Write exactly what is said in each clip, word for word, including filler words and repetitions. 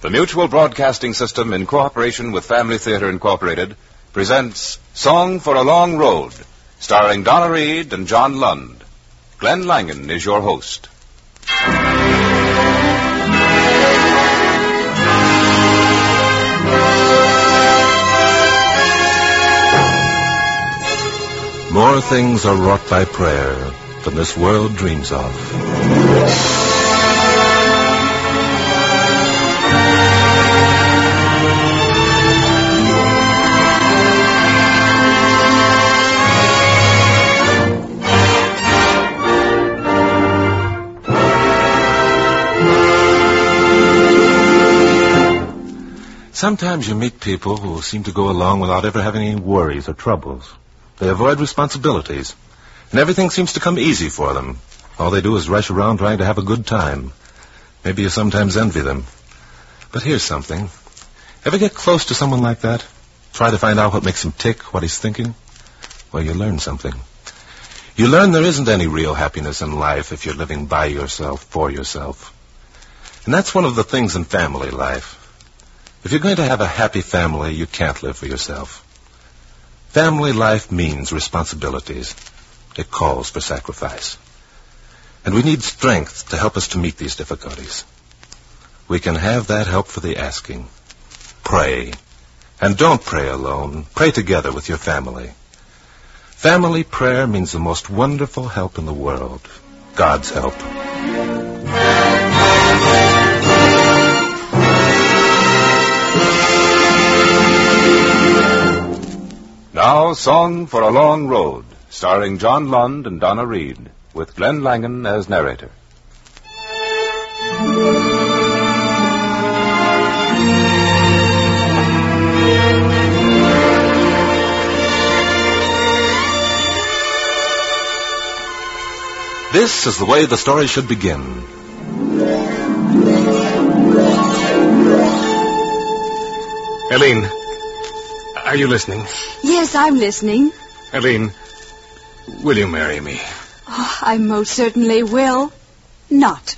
The Mutual Broadcasting System, in cooperation with Family Theater Incorporated, presents Song for a Long Road, starring Donna Reed and John Lund. Glenn Langan is your host. More things are wrought by prayer than this world dreams of. Sometimes you meet people who seem to go along without ever having any worries or troubles. They avoid responsibilities, and everything seems to come easy for them. All they do is rush around trying to have a good time. Maybe you sometimes envy them. But here's something. Ever get close to someone like that? Try to find out what makes him tick, what he's thinking? Well, you learn something. You learn there isn't any real happiness in life if you're living by yourself, for yourself. And that's one of the things in family life. If you're going to have a happy family, you can't live for yourself. Family life means responsibilities. It calls for sacrifice. And we need strength to help us to meet these difficulties. We can have that help for the asking. Pray. And don't pray alone. Pray together with your family. Family prayer means the most wonderful help in the world. God's help. Now, Song for a Long Road, starring John Lund and Donna Reed, with Glenn Langan as narrator. This is the way the story should begin. Eileen, are you listening? Yes, I'm listening. Eileen, will you marry me? Oh, I most certainly will. Not.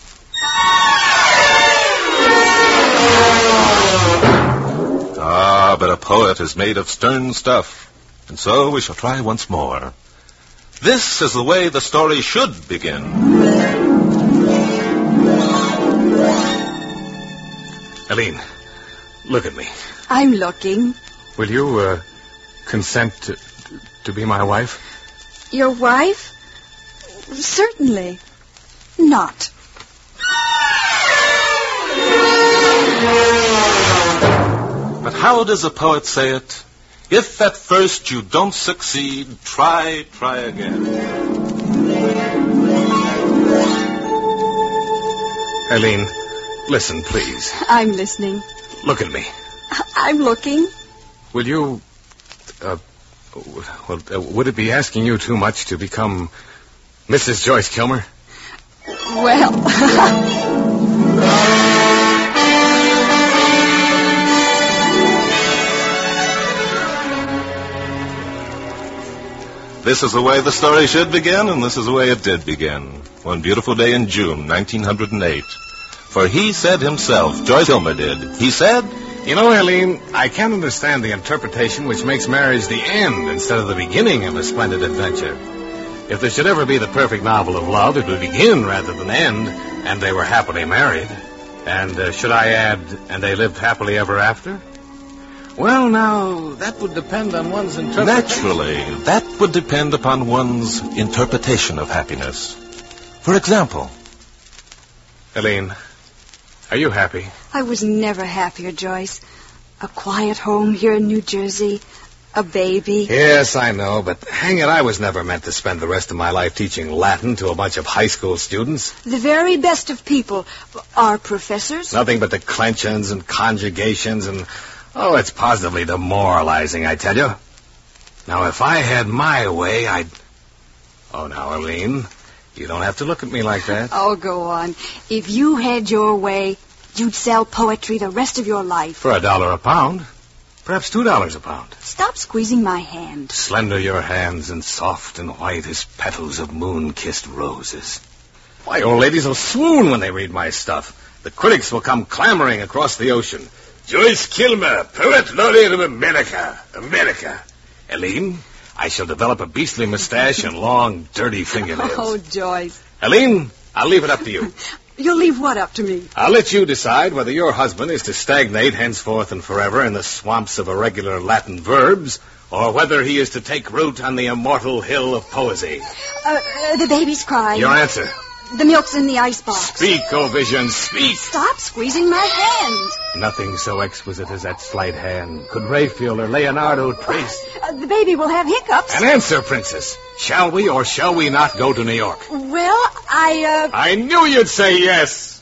Ah, but a poet is made of stern stuff. And so we shall try once more. This is the way the story should begin. Eileen, look at me. I'm looking. Will you, uh, consent to, to be my wife? Your wife? Certainly. Not. But how does a poet say it? If at first you don't succeed, try, try again. Eileen, listen, please. I'm listening. Look at me. I'm looking. Will you, uh, well, uh, would it be asking you too much to become Missus Joyce Kilmer? Well... This is the way the story should begin, and this is the way it did begin. One beautiful day in June, nineteen oh eight. For he said himself, Joyce Kilmer did, he said... You know, Eileen, I can't understand the interpretation which makes marriage the end instead of the beginning of a splendid adventure. If there should ever be the perfect novel of love, it would begin rather than end, and they were happily married. And uh, should I add, and they lived happily ever after? Well, now, that would depend on one's interpretation. Naturally, that would depend upon one's interpretation of happiness. For example... Eileen, are you happy? I was never happier, Joyce. A quiet home here in New Jersey, a baby. Yes, I know, but hang it, I was never meant to spend the rest of my life teaching Latin to a bunch of high school students. The very best of people are professors. Nothing but declensions and conjugations and... Oh, it's positively demoralizing, I tell you. Now, if I had my way, I'd... Oh, now, Eileen, you don't have to look at me like that. Oh, go on. If you had your way, you'd sell poetry the rest of your life. For a dollar a pound. Perhaps two dollars a pound. Stop squeezing my hand. Slender your hands and soft and white as petals of moon-kissed roses. Why, old ladies will swoon when they read my stuff. The critics will come clamoring across the ocean. Joyce Kilmer, poet laureate of America. America. Helene, I shall develop a beastly mustache and long, dirty fingernails. Oh, Joyce. Helene, I'll leave it up to you. You'll leave what up to me? I'll let you decide whether your husband is to stagnate henceforth and forever in the swamps of irregular Latin verbs, or whether he is to take root on the immortal hill of poesy. Uh, uh, the baby's crying. Your answer. The milk's in the icebox. Speak, O vision, speak. Stop squeezing my hand. Nothing so exquisite as that slight hand could Raphael or Leonardo trace. Uh, the baby will have hiccups. An answer, Princess. Shall we or shall we not go to New York? Well, I, uh... I knew you'd say yes.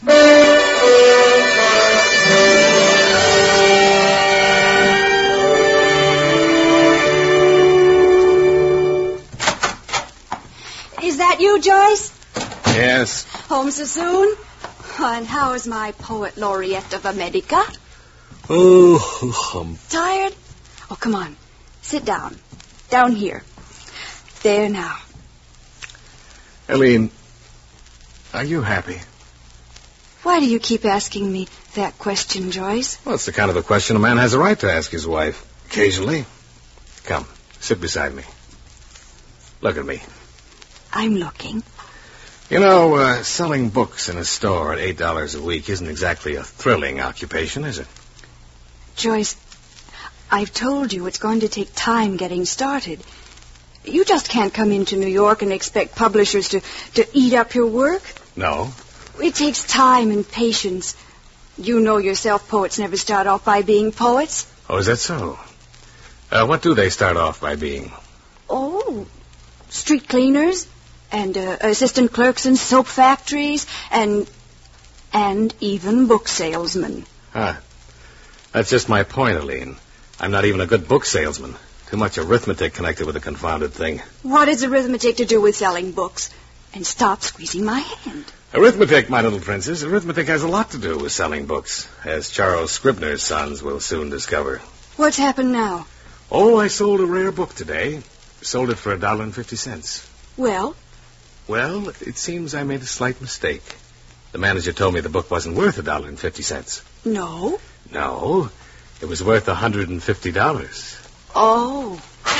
Is that you, Joyce? Yes. Home so soon? And how is my poet laureate of America? Oh, um. Tired? Oh, come on. Sit down. Down here. There now. Helene, are you happy? Why do you keep asking me that question, Joyce? Well, it's the kind of a question a man has a right to ask his wife. Occasionally. Come, sit beside me. Look at me. I'm looking. You know, uh, selling books in a store at eight dollars a week isn't exactly a thrilling occupation, is it? Joyce, I've told you it's going to take time getting started. You just can't come into New York and expect publishers to, to eat up your work. No. It takes time and patience. You know yourself, poets never start off by being poets. Oh, is that so? Uh, what do they start off by being? Oh, street cleaners and uh, assistant clerks in soap factories and and even book salesmen. Huh. That's just my point, Helene. I'm not even a good book salesman. Too much arithmetic connected with the confounded thing. What has arithmetic to do with selling books? And stop squeezing my hand. Arithmetic, my little princess, arithmetic has a lot to do with selling books, as Charles Scribner's sons will soon discover. What's happened now? Oh, I sold a rare book today. Sold it for a dollar and fifty cents. Well? Well, it seems I made a slight mistake. The manager told me the book wasn't worth a dollar and fifty cents. No? No, it was worth a hundred and fifty dollars. Oh.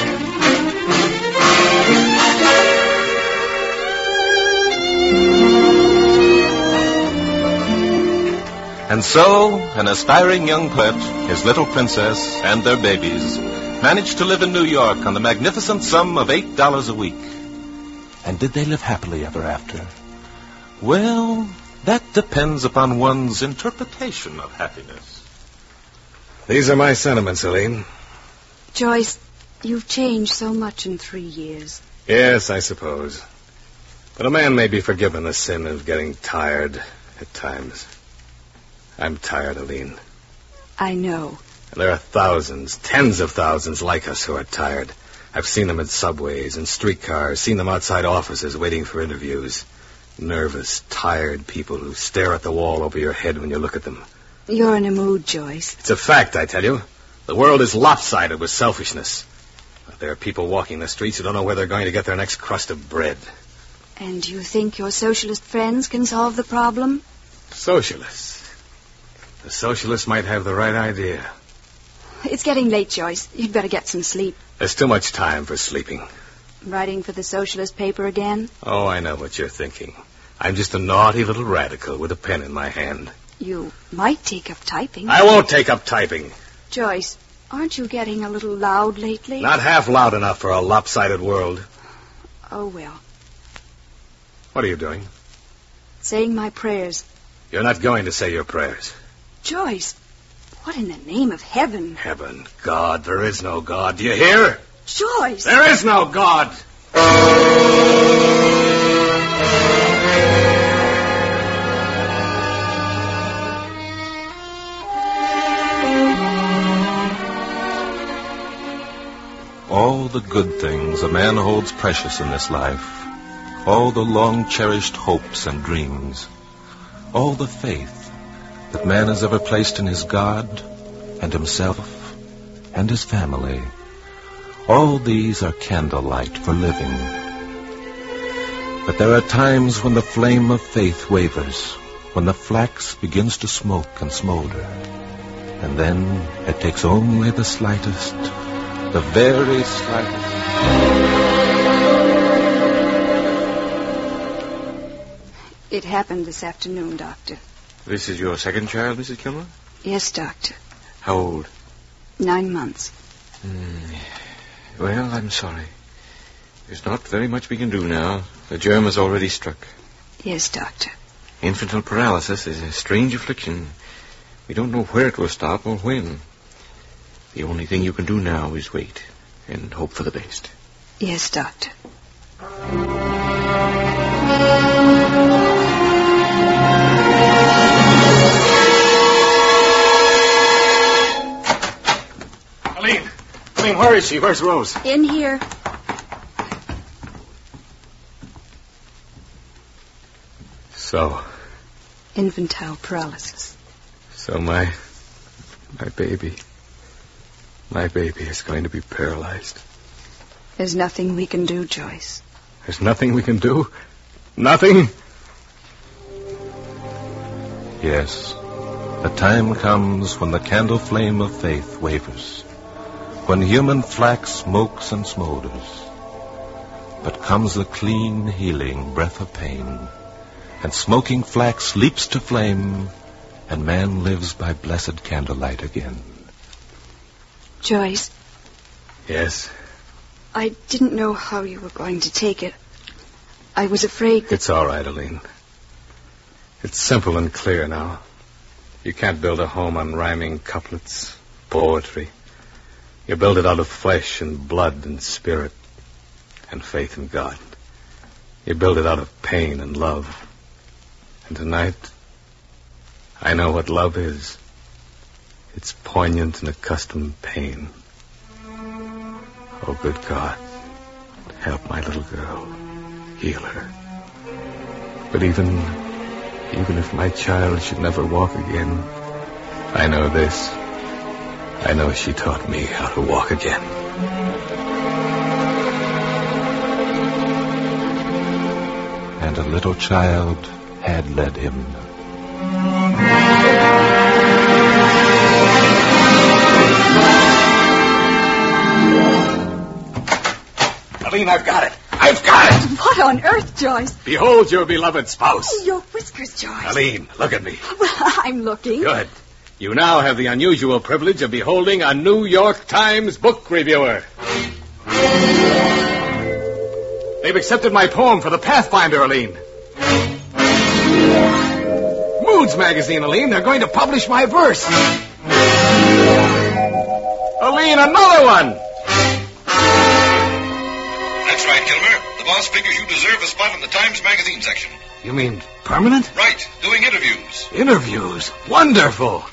And so, an aspiring young poet, his little princess, and their babies managed to live in New York on the magnificent sum of eight dollars a week. And did they live happily ever after? Well, that depends upon one's interpretation of happiness. These are my sentiments, Helene. Joyce, you've changed so much in three years. Yes, I suppose. But a man may be forgiven the sin of getting tired at times. I'm tired, Helene. I know. And there are thousands, tens of thousands like us who are tired. I've seen them in subways and streetcars, seen them outside offices waiting for interviews. Nervous, tired people who stare at the wall over your head when you look at them. You're in a mood, Joyce. It's a fact, I tell you. The world is lopsided with selfishness. There are people walking the streets who don't know where they're going to get their next crust of bread. And you think your socialist friends can solve the problem? Socialists? The socialists might have the right idea. It's getting late, Joyce. You'd better get some sleep. There's too much time for sleeping. Writing for the socialist paper again? Oh, I know what you're thinking. I'm just a naughty little radical with a pen in my hand. You might take up typing. I won't take up typing. Joyce, aren't you getting a little loud lately? Not half loud enough for a lopsided world. Oh, well. What are you doing? Saying my prayers. You're not going to say your prayers. Joyce, what in the name of heaven? Heaven, God, there is no God. Do you hear? Joyce! There is no God! All the good things a man holds precious in this life, all the long-cherished hopes and dreams, all the faith that man has ever placed in his God and himself and his family, all these are candlelight for living. But there are times when the flame of faith wavers, when the flax begins to smoke and smolder. And then it takes only the slightest, the very slightest. It happened this afternoon, Doctor. This is your second child, Missus Kilmer? Yes, Doctor. How old? Nine months. Mm. Well, I'm sorry. There's not very much we can do now. The germ has already struck. Yes, Doctor. Infantile paralysis is a strange affliction. We don't know where it will stop or when. The only thing you can do now is wait and hope for the best. Yes, Doctor. Aline! Aline, where is she? Where's Rose? In here. So... Infantile paralysis. So my... my baby... My baby is going to be paralyzed. There's nothing we can do, Joyce. There's nothing we can do? Nothing? Yes. The time comes when the candle flame of faith wavers, when human flax smokes and smolders. But comes the clean, healing breath of pain, and smoking flax leaps to flame, and man lives by blessed candlelight again. Joyce? Yes? I didn't know how you were going to take it. I was afraid that... It's all right, Aline. It's simple and clear now. You can't build a home on rhyming couplets, poetry. You build it out of flesh and blood and spirit and faith in God. You build it out of pain and love. And tonight, I know what love is. It's poignant and accustomed pain. Oh, good God, help my little girl. Heal her. But even, even if my child should never walk again, I know this. I know she taught me how to walk again. And a little child had led him. Aline, I've got it. I've got it. What on earth, Joyce? Behold your beloved spouse. Oh, your whiskers, Joyce. Aline, look at me. Well, I'm looking. Good. You now have the unusual privilege of beholding a New York Times book reviewer. They've accepted my poem for the Pathfinder, Aline. Moods magazine, Aline. They're going to publish my verse. Aline, another one. That's right, Kilmer. The boss figures you deserve a spot in the Times Magazine section. You mean permanent? Right. Doing interviews. Interviews? Wonderful.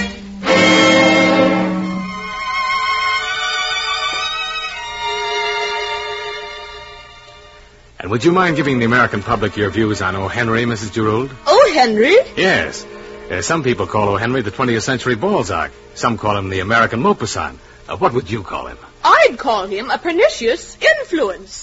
And would you mind giving the American public your views on O. Henry, Missus Girould? O. Henry? Yes. Uh, some people call O. Henry the twentieth century Balzac. Some call him the American Maupassant. Uh, what would you call him? I'd call him a pernicious influence.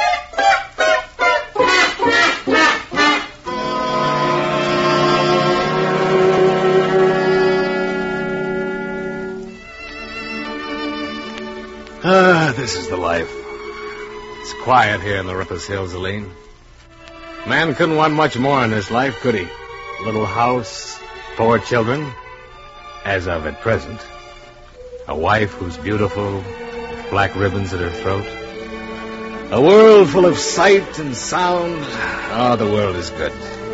Ah, this is the life. It's quiet here in the Rippers Hills, Aline. Man couldn't want much more in his life, could he? Little house, four children, as of at present. A wife who's beautiful, with black ribbons at her throat. A world full of sight and sound. Oh, the world is good.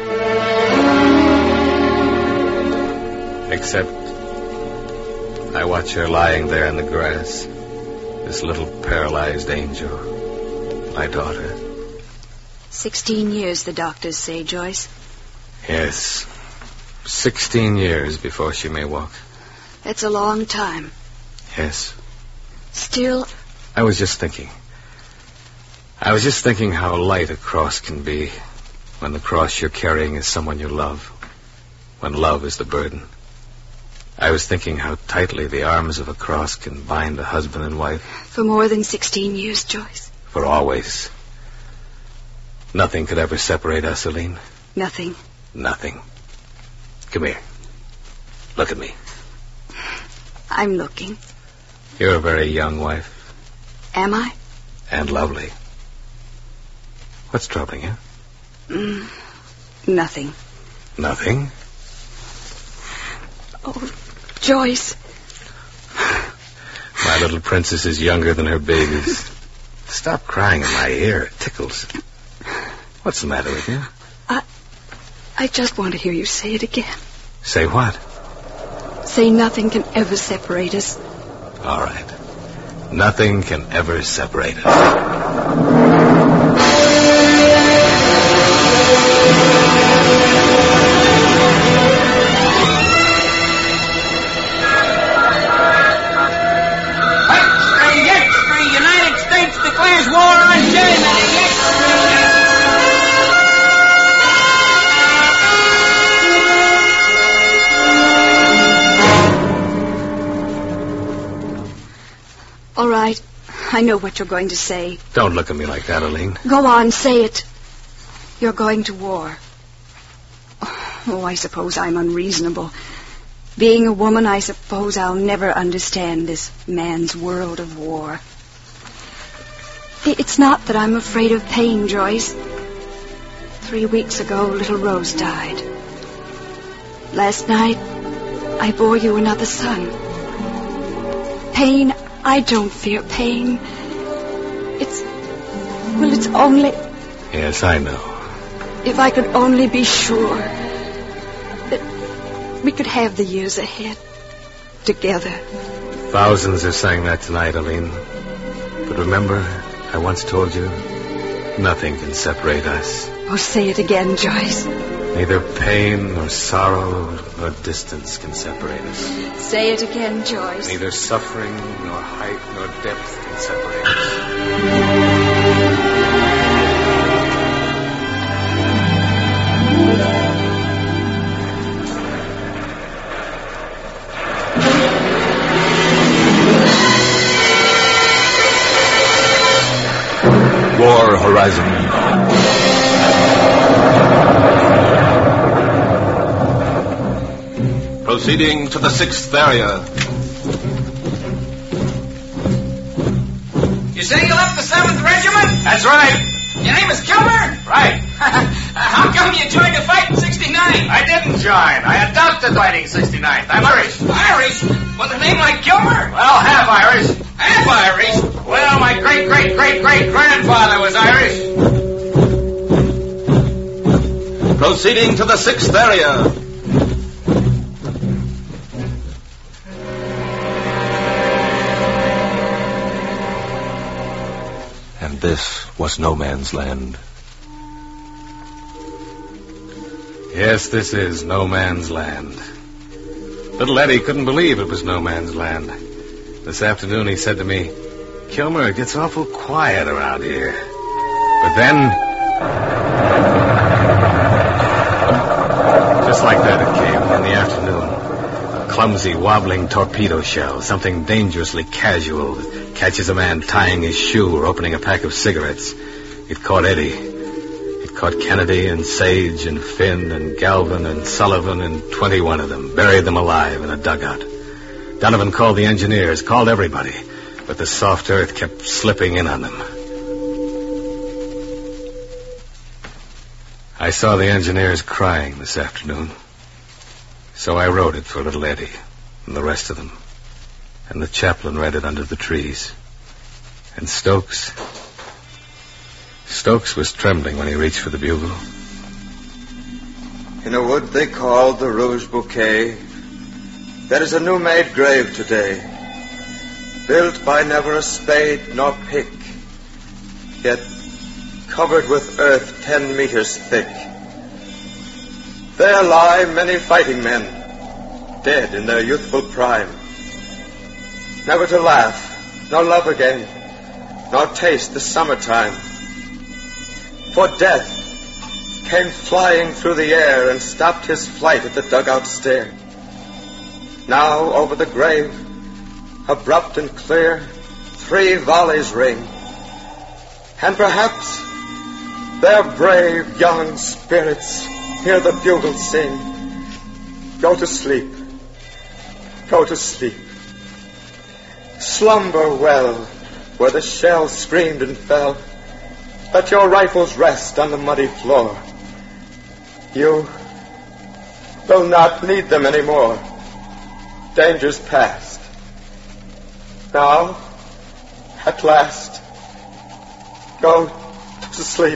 Except I watch her lying there in the grass. This little paralyzed angel. My daughter. Sixteen years, the doctors say, Joyce. Yes. Sixteen years before she may walk. That's a long time. Yes. Still... I was just thinking. I was just thinking how light a cross can be when the cross you're carrying is someone you love. When love is the burden. I was thinking how tightly the arms of a cross can bind a husband and wife. For more than sixteen years, Joyce. For always. Nothing could ever separate us, Aline. Nothing. Nothing. Come here. Look at me. I'm looking. You're a very young wife. Am I? And lovely. What's troubling you? Mm, nothing. Nothing? Oh, Joyce. My little princess is younger than her babies. Stop crying in my ear. It tickles. What's the matter with you? I... I just want to hear you say it again. Say what? Say nothing can ever separate us. All right. Nothing can ever separate us. All right. I know what you're going to say. Don't look at me like that, Aline. Go on, say it. You're going to war. Oh, I suppose I'm unreasonable. Being a woman, I suppose I'll never understand this man's world of war. It's not that I'm afraid of pain, Joyce. Three weeks ago, little Rose died. Last night, I bore you another son. Pain, I don't fear pain. It's... well, it's only... Yes, I know. If I could only be sure that we could have the years ahead together. Thousands are saying that tonight, Aline. But remember, I once told you, nothing can separate us. Oh, say it again, Joyce. Neither pain nor sorrow nor distance can separate us. Say it again, Joyce. Neither suffering nor height nor depth can separate us. War Horizon. Proceeding to the sixth area. You say you left the seventh Regiment? That's right. Your name is Kilmer? Right. How come you joined the fight in sixty-nine? I didn't join. I adopted fighting sixty-ninth. I'm Irish. Irish? With a name like Kilmer? Well, half Irish. Half Irish? Well, my great-great-great-great-grandfather was Irish. Proceeding to the sixth area. And this was no man's land. Yes, this is no man's land. Little Eddie couldn't believe it was no man's land. This afternoon he said to me, Kilmer, it gets awful quiet around here. But then, just like that it came in the afternoon. A clumsy, wobbling torpedo shell, something dangerously casual that catches a man tying his shoe or opening a pack of cigarettes. It caught Eddie. It caught Kennedy and Sage and Finn and Galvin and Sullivan and twenty-one of them, buried them alive in a dugout. Donovan called the engineers, called everybody, but the soft earth kept slipping in on them. I saw the engineers crying this afternoon, so I wrote it for little Eddie and the rest of them, and the chaplain read it under the trees. And Stokes... Stokes was trembling when he reached for the bugle. In a wood they called the Rouge Bouquet, there is a new-made grave today, built by never a spade nor pick, yet covered with earth ten meters thick. There lie many fighting men, dead in their youthful prime, never to laugh, nor love again, nor taste the summertime. For death came flying through the air and stopped his flight at the dugout stair. Now over the grave, abrupt and clear, three volleys ring. And perhaps, Their brave young spirits hear the bugle sing. Go to sleep. Go to sleep. Slumber well where the shell screamed and fell. Let your rifles rest on the muddy floor. You will not need them anymore. Danger's past. Now, at last, go to sleep.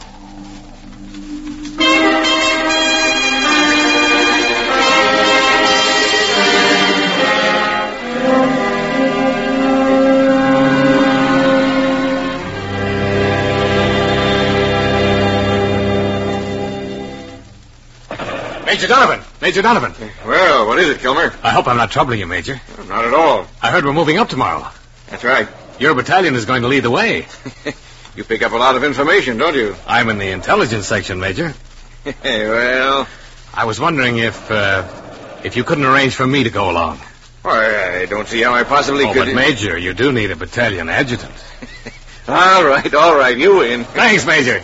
Major Donovan! Major Donovan! Well, what is it, Kilmer? I hope I'm not troubling you, Major. No, not at all. I heard we're moving up tomorrow. That's right. Your battalion is going to lead the way. You pick up a lot of information, don't you? I'm in the intelligence section, Major. Well, I was wondering if, uh, if you couldn't arrange for me to go along. why, I don't see how I possibly Oh, could... but Major, you do need a battalion adjutant. All right, all right, you win. Thanks, Major.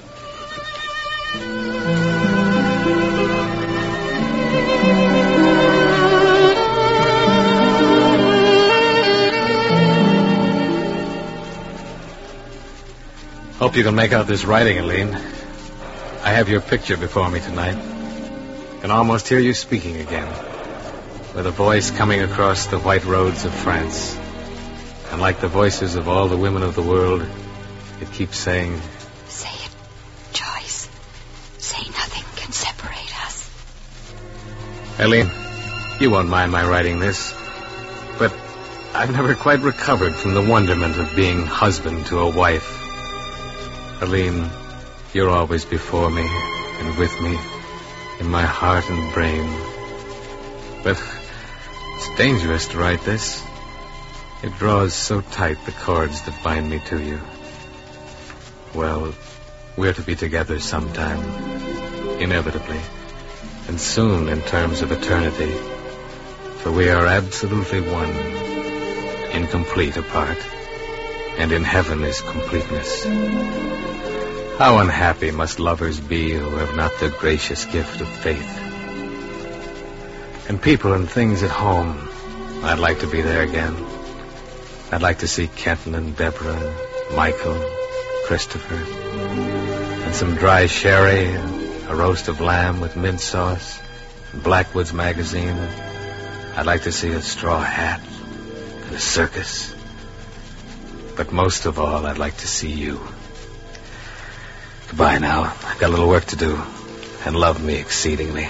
Hope you can make out this writing, Aline. I have your picture before me tonight. Can almost hear you speaking again, with a voice coming across the white roads of France. And like the voices of all the women of the world, it keeps saying, Say it, Joyce. Say nothing can separate us. Eileen, you won't mind my writing this, but I've never quite recovered from the wonderment of being husband to a wife. Eileen, you're always before me and with me, in my heart and brain. But it's dangerous to write this. It draws so tight the cords that bind me to you. Well, we're to be together sometime, inevitably, and soon in terms of eternity, for we are absolutely one, incomplete apart, and in heaven is completeness. How unhappy must lovers be who have not the gracious gift of faith. And people and things at home, I'd like to be there again. I'd like to see Kenton and Deborah, Michael, Christopher, and some dry sherry, a roast of lamb with mint sauce, and Blackwood's magazine. I'd like to see a straw hat and a circus. But most of all, I'd like to see you. Goodbye now. I've got a little work to do. And love me exceedingly.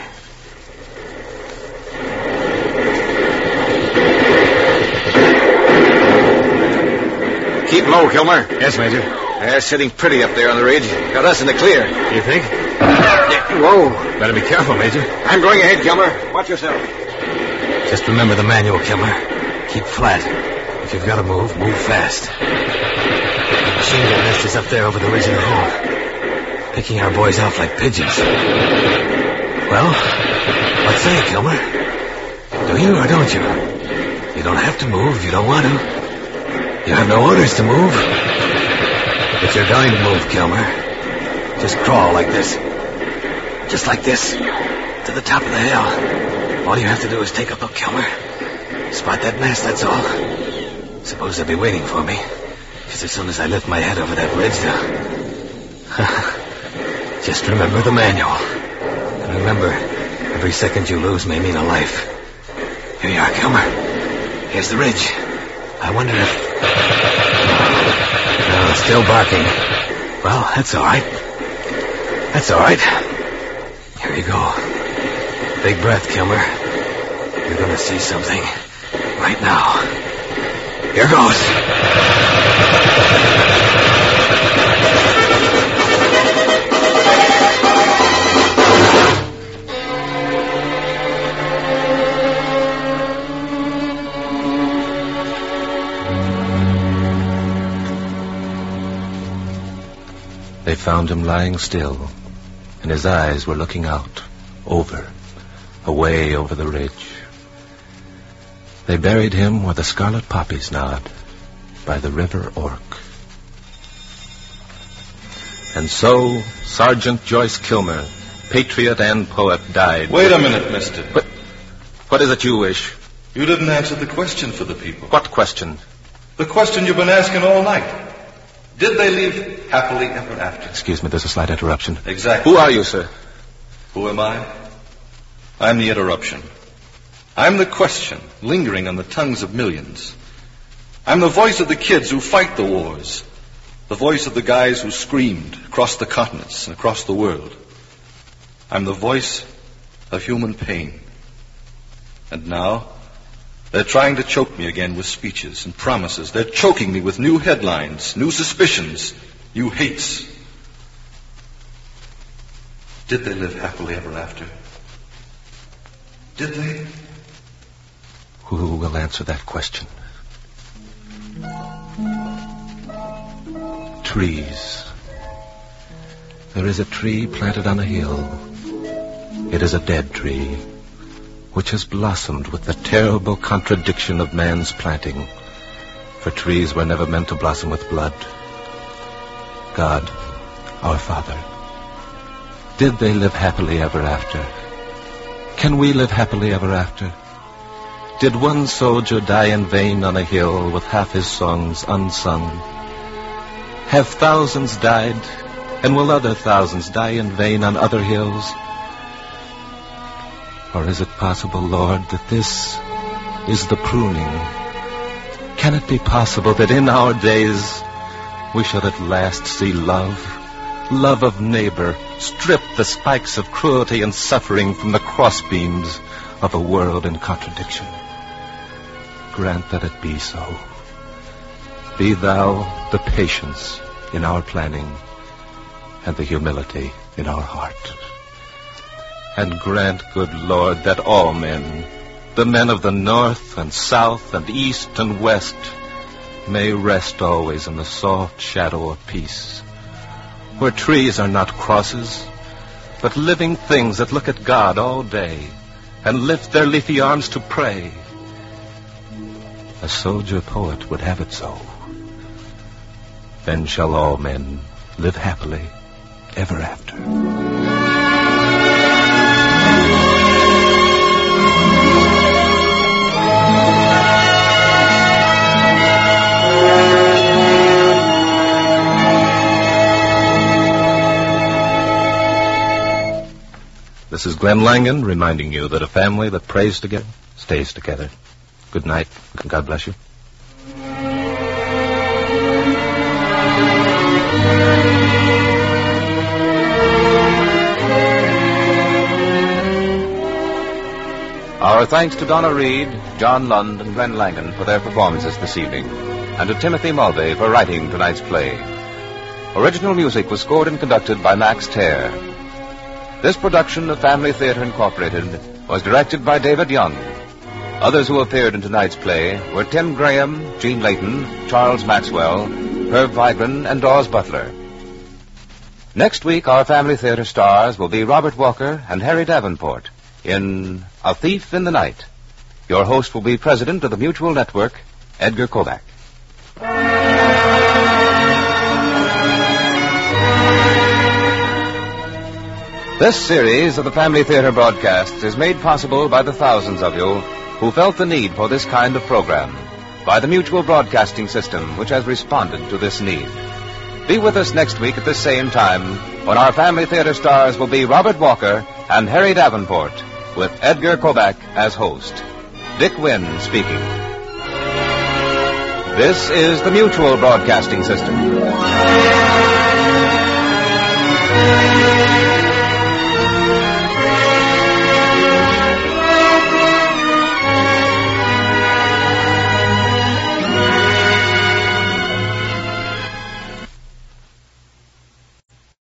Keep low, Kilmer. Yes, Major. They're sitting pretty up there on the ridge. Got us in the clear. You think? Yeah, whoa. Better be careful, Major. I'm going ahead, Kilmer. Watch yourself. Just remember the manual, Kilmer. Keep flat. If you've got to move, move fast. The machine gun nest is up there over the ridge of the hill, picking our boys off like pigeons. Well, what say, Kilmer? Do you or don't you? You don't have to move if you don't want to. You have no orders to move. But you're going to move, Kilmer. Just crawl like this. Just like this. To the top of the hill. All you have to do is take a look, Kilmer. Spot that nest, that's all. Suppose they'll be waiting for me. Just as soon as I lift my head over that ridge, they'll... Just remember the manual. And remember, every second you lose may mean a life. Here you are, Kilmer. Here's the ridge. I wonder if... No, still barking. Well, that's all right. That's all right. Here you go. Big breath, Kilmer. You're going to see something right now. Here goes. They found him lying still, and his eyes were looking out, over, away over the ridge. They buried him where the scarlet poppies nod, by the river Ork. And so, Sergeant Joyce Kilmer, patriot and poet, died. Wait a minute, mister. But what is it you wish? You didn't answer the question for the people. What question? The question you've been asking all night. Did they live happily ever after? Excuse me, there's a slight interruption. Exactly. Who are you, sir? Who am I? I'm the interruption. I'm the question lingering on the tongues of millions. I'm the voice of the kids who fight the wars. The voice of the guys who screamed across the continents and across the world. I'm the voice of human pain. And now, they're trying to choke me again with speeches and promises. They're choking me with new headlines, new suspicions, new hates. Did they live happily ever after? Did they? Who will answer that question? Trees. There is a tree planted on a hill. It is a dead tree, which has blossomed with the terrible contradiction of man's planting. For trees were never meant to blossom with blood. God, our Father, did they live happily ever after? Can we live happily ever after? Did one soldier die in vain on a hill with half his songs unsung? Have thousands died, and will other thousands die in vain on other hills? Or is it possible, Lord, that this is the pruning? Can it be possible that in our days we shall at last see love, love of neighbor, strip the spikes of cruelty and suffering from the crossbeams of a world in contradiction? Grant that it be so. Be thou the patience in our planning and the humility in our heart. And grant, good Lord, that all men, the men of the north and south and east and west, may rest always in the soft shadow of peace, where trees are not crosses, but living things that look at God all day and lift their leafy arms to pray. A soldier poet would have it so. Then shall all men live happily ever after. This is Glenn Langan reminding you that a family that prays together stays together. Good night, and God bless you. Our thanks to Donna Reed, John Lund, and Glenn Langan for their performances this evening, and to Timothy Mulvey for writing tonight's play. Original music was scored and conducted by Max Terre. This production of Family Theater Incorporated was directed by David Young. Others who appeared in tonight's play were Tim Graham, Gene Layton, Charles Maxwell, Herb Vigran, and Dawes Butler. Next week, our Family Theater stars will be Robert Walker and Harry Davenport in A Thief in the Night. Your host will be President of the Mutual Network, Edgar Kovac. This series of the Family Theater broadcasts is made possible by the thousands of you who felt the need for this kind of program, by the Mutual Broadcasting System, which has responded to this need. Be with us next week at the same time when our Family Theater stars will be Robert Walker and Harry Davenport, with Edgar Kovac as host. Dick Wynn speaking. This is the Mutual Broadcasting System.